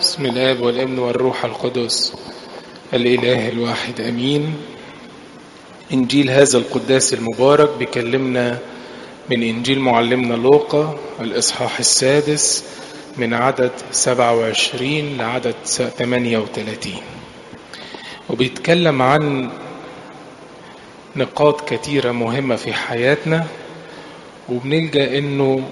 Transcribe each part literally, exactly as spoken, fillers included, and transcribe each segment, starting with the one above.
بسم الآب والابن والروح القدس الإله الواحد أمين. إنجيل هذا القداس المبارك بيكلمنا من إنجيل معلمنا لوقا الإصحاح السادس من عدد سبعة وعشرين لعدد ثمانية وثلاثين، وبيتكلم عن نقاط كتيرة مهمة في حياتنا، وبنلقى إنه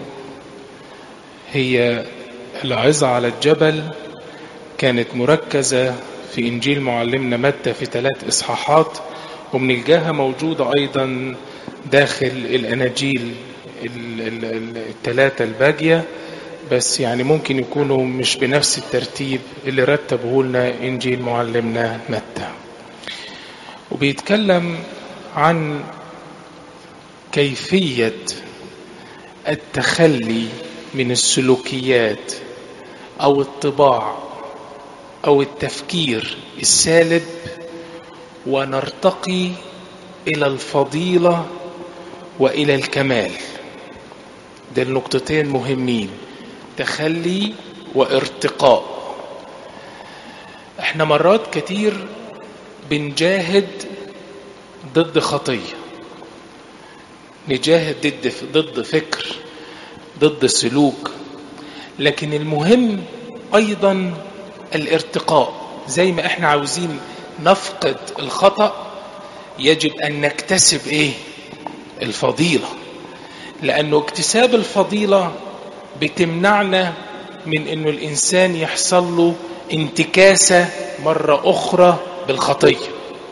هي العظة على الجبل كانت مركزة في إنجيل معلمنا متى في ثلاث إصحاحات، وبنلقاها موجودة أيضا داخل الأناجيل الثلاثة الباقية، بس يعني ممكن يكونوا مش بنفس الترتيب اللي رتبه لنا إنجيل معلمنا متى. وبيتكلم عن كيفية التخلي من السلوكيات أو الطباع أو التفكير السالب ونرتقي إلى الفضيلة وإلى الكمال. ده النقطتين مهمين، تخلي وارتقاء. احنا مرات كتير بنجاهد ضد خطية، نجاهد ضد ضد فكر، ضد سلوك، لكن المهم أيضا الارتقاء. زي ما احنا عاوزين نفقد الخطأ يجب أن نكتسب ايه؟ الفضيلة، لأنه اكتساب الفضيلة بتمنعنا من أنه الإنسان يحصل له انتكاسة مرة أخرى بالخطية.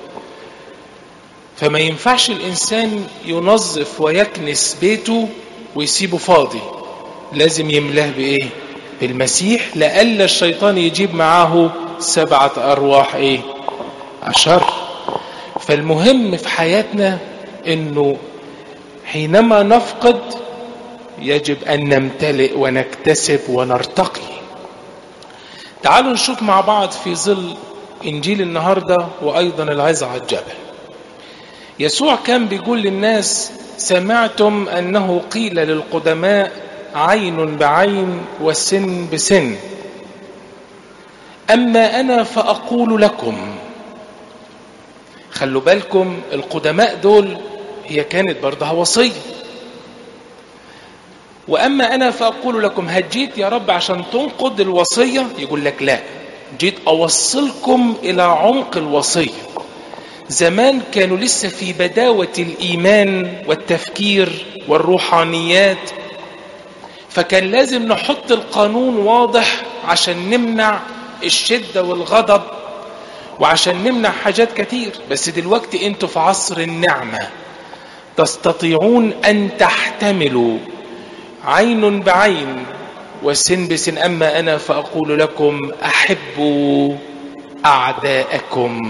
فما ينفعش الإنسان ينظف ويكنس بيته ويسيبه فاضي، لازم يملاه بإيه؟ بالمسيح، لألا الشيطان يجيب معاه سبعة أرواح إيه؟ عشر. فالمهم في حياتنا أنه حينما نفقد يجب أن نمتلئ ونكتسب ونرتقي. تعالوا نشوف مع بعض في ظل إنجيل النهاردة وأيضا العظة على الجبل. يسوع كان بيقول للناس: سمعتم أنه قيل للقدماء عين بعين وسن بسن، أما أنا فأقول لكم. خلوا بالكم القدماء دول هي كانت برضها وصية. وأما أنا فأقول لكم، هجيت يا رب عشان تنقض الوصية؟ يقول لك لا، جيت أوصلكم إلى عمق الوصية. زمان كانوا لسه في بداوة الإيمان والتفكير والروحانيات، فكان لازم نحط القانون واضح عشان نمنع الشدة والغضب وعشان نمنع حاجات كتير. بس دلوقتي انتوا في عصر النعمة، تستطيعون أن تحتملوا عين بعين وسن بسن. أما أنا فأقول لكم أحبوا أعداءكم.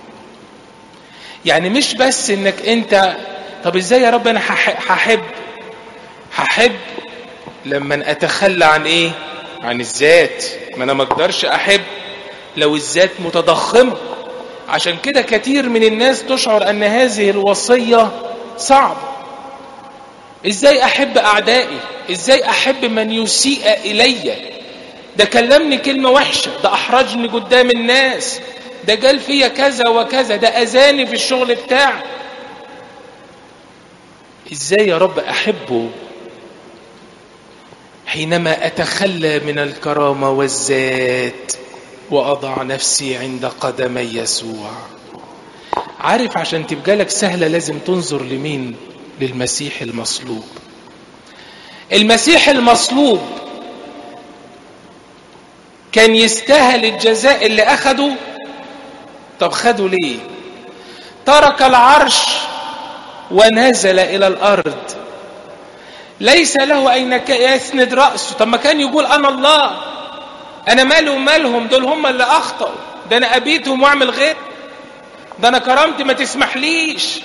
يعني مش بس انك انت طب ازاي يا رب انا هحب هحب لما اتخلى عن ايه؟ عن الذات. ما انا ما اقدرش احب لو الذات متضخمه. عشان كده كتير من الناس تشعر ان هذه الوصيه صعبه. ازاي احب اعدائي؟ ازاي احب من يسيء الي؟ ده كلمني كلمه وحشه، ده احرجني قدام الناس، ده قال فيا كذا وكذا، ده اذاني في الشغل بتاعي. ازاي يا رب احبه حينما اتخلى من الكرامة والذات واضع نفسي عند قدمي يسوع؟ عارف عشان تبقى لك سهلة لازم تنظر لمين؟ للمسيح المصلوب. المسيح المصلوب كان يستاهل الجزاء اللي اخده. طب خدوا ليه؟ ترك العرش ونزل إلى الأرض، ليس له أين يسند رأسه. طب ما كان يقول أنا الله، أنا مالي ومالهم، دول هم اللي أخطأوا، ده أنا أبيتهم وأعمل غير، ده أنا كرامتي ما تسمحليش.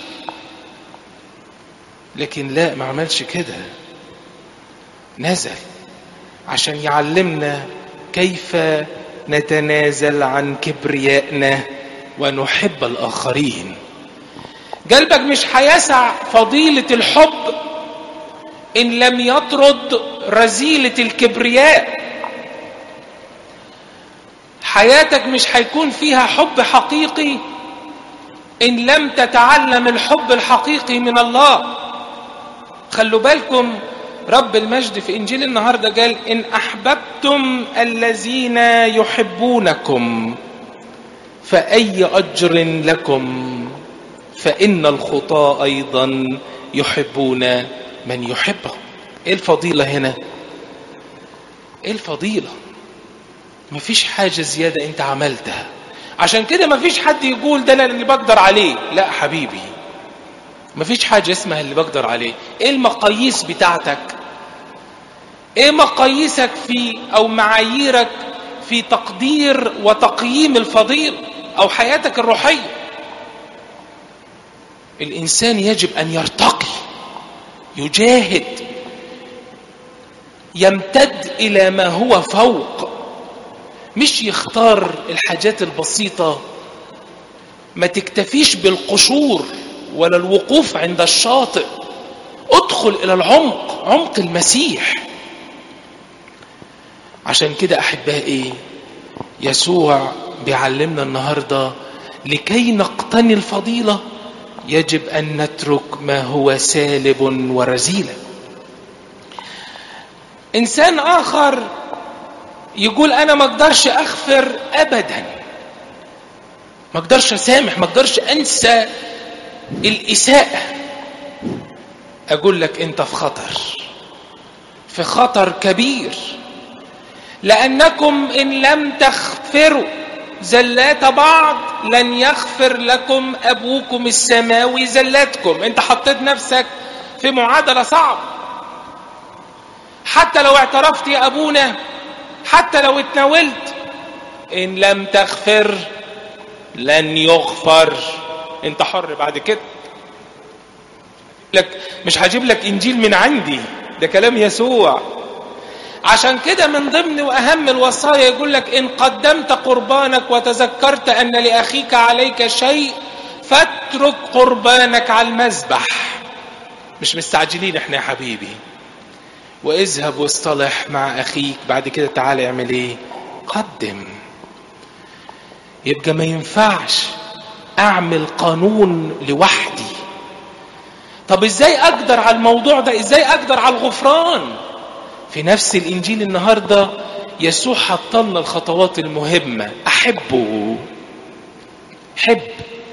لكن لا، ما عملش كده، نزل عشان يعلمنا كيف نتنازل عن كبريائنا ونحب الآخرين. قلبك مش هيسع فضيلة الحب إن لم يطرد رذيلة الكبرياء. حياتك مش هيكون فيها حب حقيقي إن لم تتعلم الحب الحقيقي من الله. خلوا بالكم رب المجد في إنجيل النهاردة قال إن أحببتم الذين يحبونكم فأي أجر لكم فإن الخطاة أيضا يحبون من يحبهم. إيه الفضيلة هنا؟ إيه الفضيلة؟ مفيش حاجة زيادة أنت عملتها، عشان كده مفيش حد يقول ده أنا اللي بقدر عليه. لا حبيبي، مفيش حاجة اسمها اللي بقدر عليه. إيه المقاييس بتاعتك؟ إيه مقاييسك في أو معاييرك في تقدير وتقييم الفضيل أو حياتك الروحية؟ الإنسان يجب أن يرتقي، يجاهد، يمتد إلى ما هو فوق، مش يختار الحاجات البسيطة. ما تكتفيش بالقشور ولا الوقوف عند الشاطئ، ادخل إلى العمق، عمق المسيح. عشان كده أحبائي يسوع بيعلمنا النهاردة لكي نقتني الفضيلة يجب أن نترك ما هو سالب ورذيل. إنسان آخر يقول أنا ما اقدرش أغفر أبدا، ما اقدرش أسامح، ما اقدرش أنسى الإساءة. أقول لك أنت في خطر، في خطر كبير، لأنكم إن لم تغفروا زلات بعض لن يغفر لكم أبوكم السماوي زلاتكم. أنت حطيت نفسك في معادلة صعبة. حتى لو اعترفت يا أبونا، حتى لو اتناولت، إن لم تغفر لن يغفر. أنت حر بعد كده. لك مش هجيب لك إنجيل من عندي، ده كلام يسوع. عشان كده من ضمن وأهم الوصايا يقول لك إن قدمت قربانك وتذكرت أن لأخيك عليك شيء فاترك قربانك على المذبح. مش مستعجلين احنا يا حبيبي، واذهب واصطلح مع أخيك، بعد كده تعالى اعمل ايه؟ قدم. يبقى ما ينفعش أعمل قانون لوحدي. طب ازاي أقدر على الموضوع ده؟ ازاي أقدر على الغفران؟ في نفس الإنجيل النهاردة يسوع حطلنا الخطوات المهمة. أحبه، حب.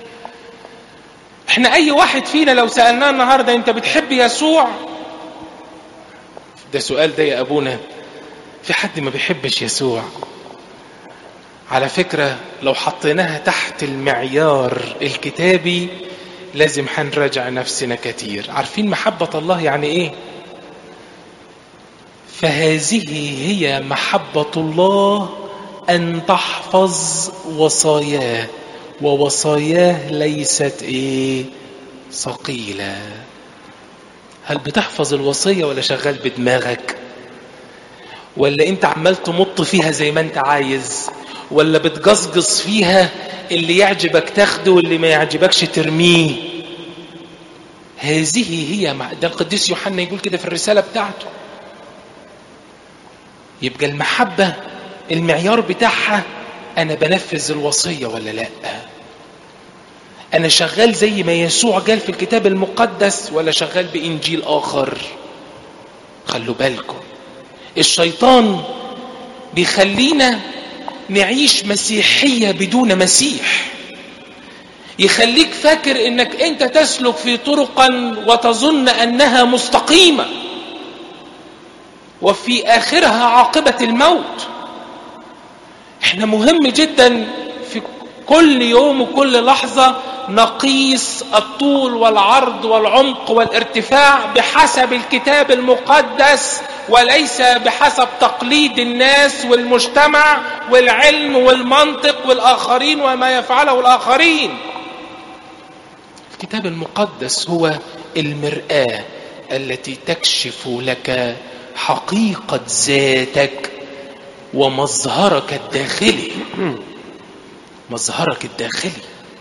احنا أي واحد فينا لو سألناه النهاردة أنت بتحب يسوع؟ ده سؤال ده يا أبونا، في حد ما بيحبش يسوع؟ على فكرة لو حطيناها تحت المعيار الكتابي لازم هنراجع نفسنا كتير. عارفين محبة الله يعني ايه؟ فهذه هي محبة الله أن تحفظ وصاياه، ووصاياه ليست ايه؟ ثقيلة. هل بتحفظ الوصية ولا شغال بدماغك؟ ولا انت عمال تمط فيها زي ما انت عايز؟ ولا بتقصقص فيها اللي يعجبك تاخده واللي ما يعجبكش ترميه؟ هذه هي، ده القديس يوحنا يقول كده في الرسالة بتاعته. يبقى المحبة المعيار بتاعها أنا بنفذ الوصية ولا لا؟ أنا شغال زي ما يسوع قال في الكتاب المقدس ولا شغال بإنجيل آخر؟ خلوا بالكم الشيطان بيخلينا نعيش مسيحية بدون مسيح، يخليك فاكر انك انت تسلك في طرقا وتظن انها مستقيمة وفي اخرها عاقبة الموت. احنا مهم جدا في كل يوم وكل لحظة نقيس الطول والعرض والعمق والارتفاع بحسب الكتاب المقدس وليس بحسب تقليد الناس والمجتمع والعلم والمنطق والآخرين وما يفعله الآخرين. الكتاب المقدس هو المرآة التي تكشف لك حقيقة ذاتك ومظهرك الداخلي. مظهرك الداخلي.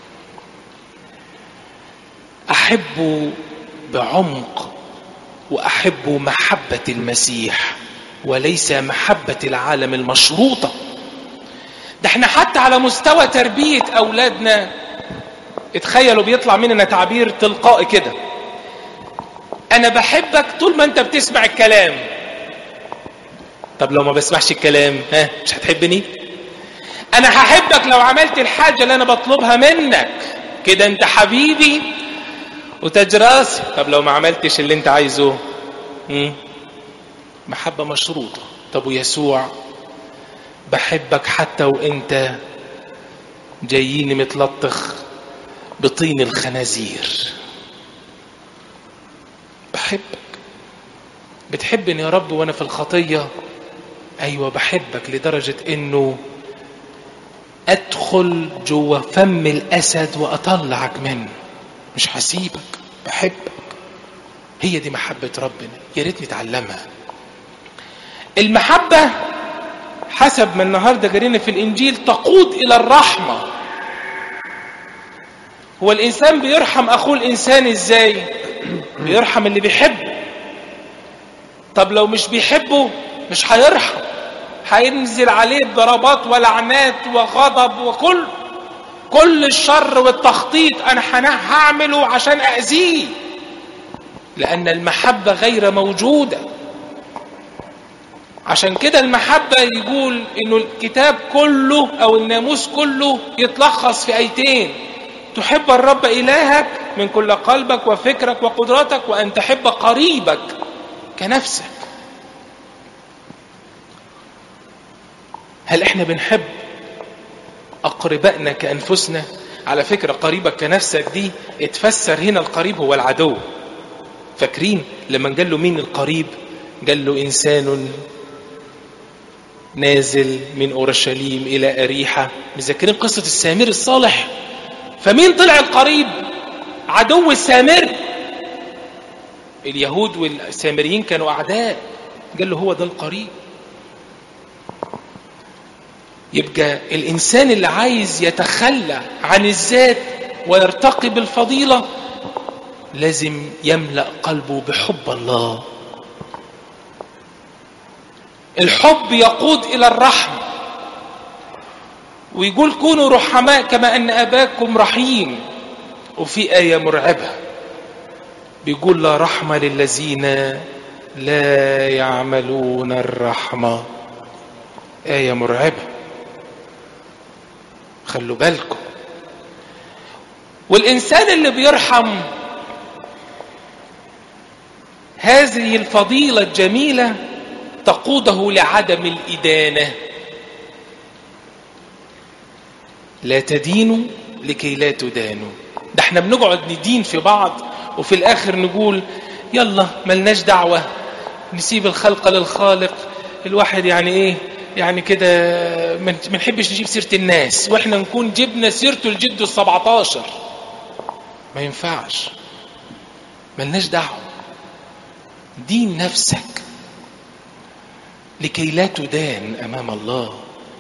أحب بعمق وأحب محبة المسيح وليس محبة العالم المشروطة. ده احنا حتى على مستوى تربية أولادنا اتخيلوا بيطلع مننا تعبير تلقائي كده: أنا بحبك طول ما أنت بتسمع الكلام. طب لو ما بسمعش الكلام ها مش هتحبني؟ أنا هحبك لو عملت الحاجة اللي أنا بطلبها منك، كده أنت حبيبي وتجراسي. طب لو ما عملتش اللي أنت عايزه؟ مم. محبة مشروطة. طب ويسوع؟ بحبك حتى وأنت جاييني متلطخ بطين الخنازير. بحبك. بتحبني يا رب وانا في الخطية؟ ايوه بحبك لدرجة انه ادخل جوه فم الاسد واطلعك منه، مش هسيبك. بحبك. هي دي محبة ربنا، يا ريت نتعلمها. المحبة حسب ما النهاردة جرينا في الانجيل تقود الى الرحمة. هو الانسان بيرحم اخوه الانسان ازاي؟ بيرحم اللي بيحبه. طب لو مش بيحبه مش هيرحم، هينزل عليه ضربات ولعنات وغضب وكل كل الشر والتخطيط انا هعمله عشان اذيه، لان المحبة غير موجودة. عشان كده المحبة يقول انه الكتاب كله او الناموس كله يتلخص في ايتين: تحب الرب إلهك من كل قلبك وفكرك وقدرتك، وأن تحب قريبك كنفسك. هل احنا بنحب أقربائنا كأنفسنا؟ على فكرة قريبك كنفسك دي اتفسر هنا القريب هو العدو. فاكرين لما قال له مين القريب؟ قال له إنسان نازل من أورشليم إلى أريحة. مذكرين قصة السامري الصالح؟ فمين طلع القريب؟ عدو السامري. اليهود والسامريين كانوا أعداء، قال له هو ده القريب. يبقى الإنسان اللي عايز يتخلى عن الذات ويرتقي بالفضيلة لازم يملأ قلبه بحب الله. الحب يقود إلى الرحمة، ويقول كونوا رحماء كما أن أباكم رحيم. وفي آية مرعبة بيقول لا رحمة للذين لا يعملون الرحمة. آية مرعبة، خلوا بالكم. والإنسان اللي بيرحم هذه الفضيلة الجميلة تقوده لعدم الإدانة. لا تدينوا لكي لا تدانوا. ده احنا بنقعد ندين في بعض وفي الآخر نقول يلا ملناش دعوة، نسيب الخلق للخالق. الواحد يعني ايه يعني كده ما نحبش نجيب سيرة الناس، واحنا نكون جبنا سيرته الجد السبعتاشر. ما ينفعش، ملناش دعوة. دين نفسك لكي لا تدان أمام الله.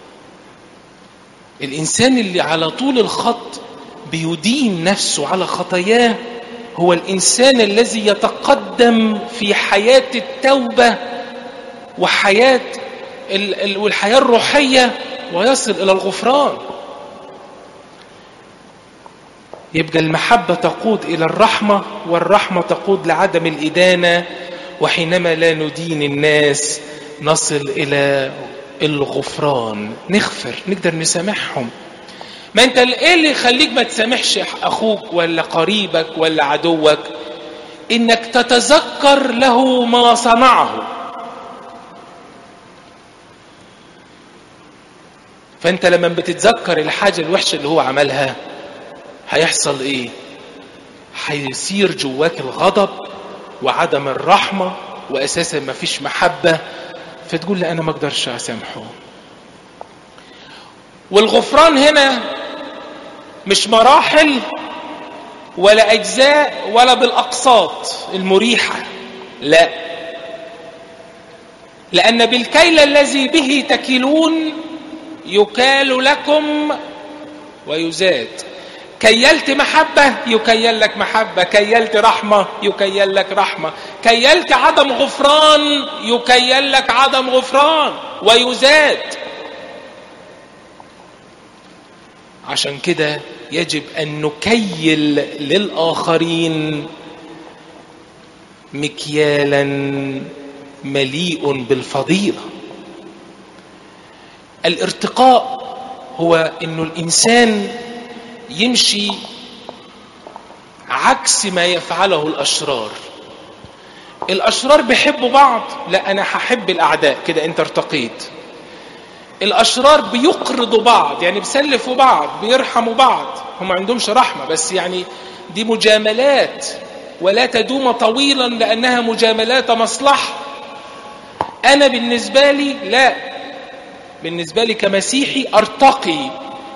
الإنسان اللي على طول الخط بيدين نفسه على خطاياه هو الإنسان الذي يتقدم في حياة التوبة وحياة والحياة الروحية ويصل إلى الغفران. يبقى المحبة تقود إلى الرحمة، والرحمة تقود لعدم الإدانة، وحينما لا ندين الناس نصل إلى الغفران، نغفر، نقدر نسامحهم. ما انت ايه اللي يخليك ما تسامحش اخوك ولا قريبك ولا عدوك؟ انك تتذكر له ما صنعه. فانت لما بتتذكر الحاجة الوحشة اللي هو عملها هيحصل ايه؟ هيصير جواك الغضب وعدم الرحمة، واساسا ما فيش محبة، فتقول لا انا ما اقدرش اسامحه. والغفران هنا مش مراحل ولا اجزاء ولا بالاقساط المريحة، لا، لان بالكيل الذي به تكيلون يكال لكم ويزاد. كيلت محبة يكيل لك محبة، كيلت رحمة يكيل لك رحمة، كيلت عدم غفران يكيل لك عدم غفران ويزاد. عشان كده يجب أن نكيل للآخرين مكيالا مليء بالفضيلة. الارتقاء هو أنه الإنسان يمشي عكس ما يفعله الأشرار. الأشرار بيحبوا بعض، لا أنا هحب الأعداء، كده أنت ارتقيت. الأشرار بيقرضوا بعض، يعني بيسلفوا بعض، بيرحموا بعض، هم عندهمش رحمة، بس يعني دي مجاملات ولا تدوم طويلا لأنها مجاملات مصلحة. أنا بالنسبة لي لا، بالنسبة لي كمسيحي أرتقي،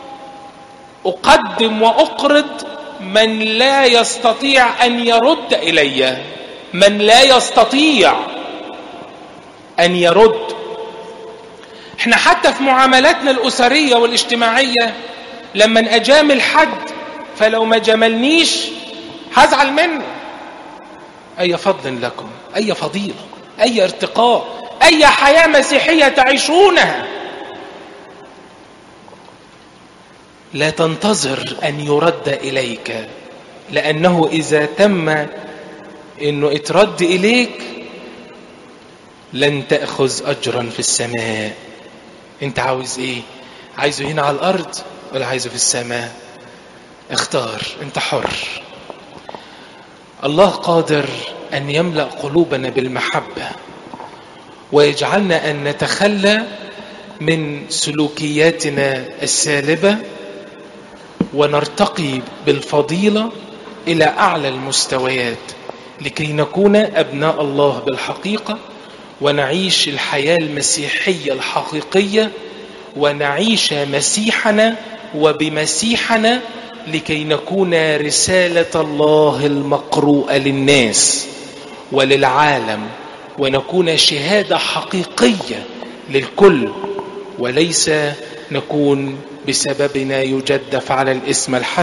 أقدم وأقرض من لا يستطيع أن يرد إلي، من لا يستطيع أن يرد. احنا حتى في معاملاتنا الأسرية والاجتماعية لما أجامل حد فلو ما جملنيش هزعل منه. أي فضل لكم، أي فضيلة، أي ارتقاء، أي حياة مسيحية تعيشونها. لا تنتظر أن يرد إليك، لأنه إذا تم أنه اترد إليك لن تأخذ أجرا في السماء. أنت عاوز إيه؟ عايزه هنا على الأرض ولا عايزه في السماء؟ اختار، أنت حر. الله قادر أن يملأ قلوبنا بالمحبة ويجعلنا أن نتخلى من سلوكياتنا السالبة ونرتقي بالفضيلة إلى أعلى المستويات لكي نكون أبناء الله بالحقيقة ونعيش الحياة المسيحية الحقيقية ونعيش مسيحنا وبمسيحنا لكي نكون رسالة الله المقروءة للناس وللعالم ونكون شهادة حقيقية للكل، وليس نكون بسببنا يجدف على الاسم الحسن